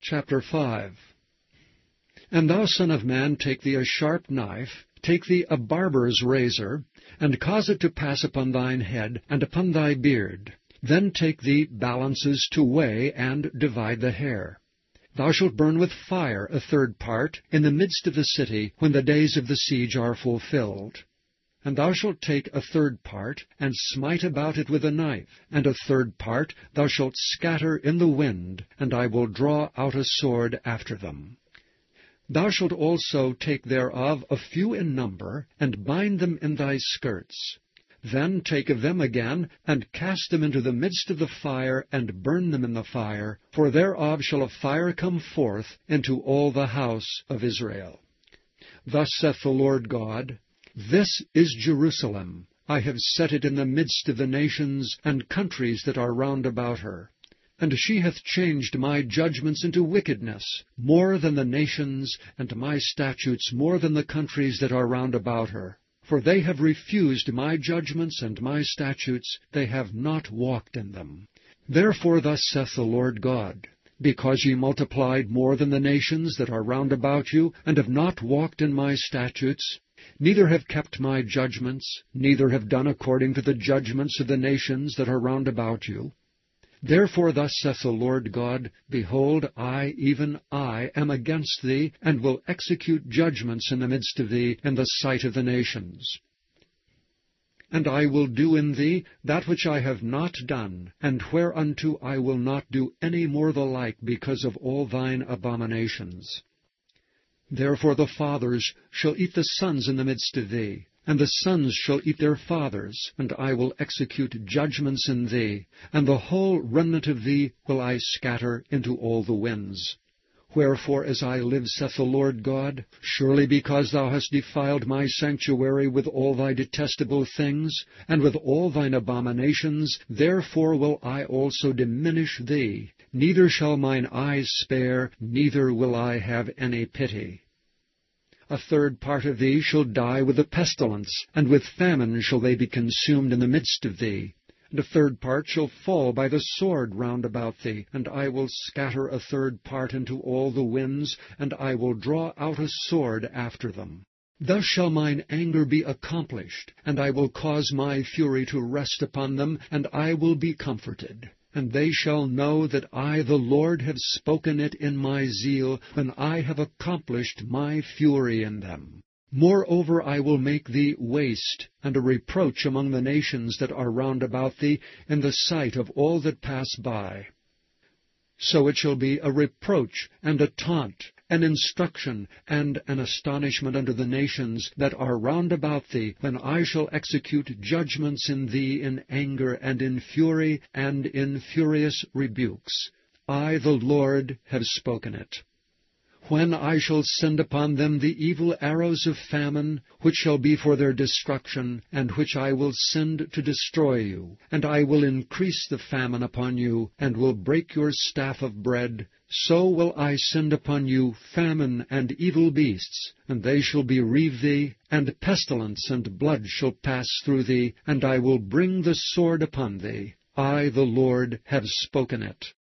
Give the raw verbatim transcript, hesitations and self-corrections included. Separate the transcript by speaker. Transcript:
Speaker 1: Chapter five. And thou, son of man, take thee a sharp knife, take thee a barber's razor, and cause it to pass upon thine head, and upon thy beard. Then take thee balances to weigh, and divide the hair. Thou shalt burn with fire a third part in the midst of the city, when the days of the siege are fulfilled. And thou shalt take a third part, and smite about it with a knife, and a third part thou shalt scatter in the wind, and I will draw out a sword after them. Thou shalt also take thereof a few in number, and bind them in thy skirts. Then take of them again, and cast them into the midst of the fire, and burn them in the fire, for thereof shall a fire come forth into all the house of Israel. Thus saith the Lord God, This is Jerusalem. I have set it in the midst of the nations and countries that are round about her. And she hath changed my judgments into wickedness, more than the nations, and my statutes more than the countries that are round about her. For they have refused my judgments and my statutes, they have not walked in them. Therefore thus saith the Lord God, Because ye multiplied more than the nations that are round about you, and have not walked in my statutes, neither have kept my judgments, neither have done according to the judgments of the nations that are round about you, therefore thus saith the Lord God, Behold, I, even I, am against thee, and will execute judgments in the midst of thee, in the sight of the nations. And I will do in thee that which I have not done, and whereunto I will not do any more the like, because of all thine abominations. Therefore the fathers shall eat the sons in the midst of thee, and the sons shall eat their fathers, and I will execute judgments in thee, and the whole remnant of thee will I scatter into all the winds. Wherefore, as I live, saith the Lord God, surely because thou hast defiled my sanctuary with all thy detestable things, and with all thine abominations, therefore will I also diminish thee, neither shall mine eyes spare, neither will I have any pity. A third part of thee shall die with the pestilence, and with famine shall they be consumed in the midst of thee. And a third part shall fall by the sword round about thee, and I will scatter a third part into all the winds, and I will draw out a sword after them. Thus shall mine anger be accomplished, and I will cause my fury to rest upon them, and I will be comforted. And they shall know that I, the Lord, have spoken it in my zeal, when I have accomplished my fury in them. Moreover, I will make thee waste, and a reproach among the nations that are round about thee, in the sight of all that pass by. So it shall be a reproach and a taunt, an instruction and an astonishment unto the nations that are round about thee, when I shall execute judgments in thee in anger and in fury and in furious rebukes. I, the Lord, have spoken it. When I shall send upon them the evil arrows of famine, which shall be for their destruction, and which I will send to destroy you, and I will increase the famine upon you, and will break your staff of bread, so will I send upon you famine and evil beasts, and they shall bereave thee, and pestilence and blood shall pass through thee, and I will bring the sword upon thee. I, the Lord, have spoken it.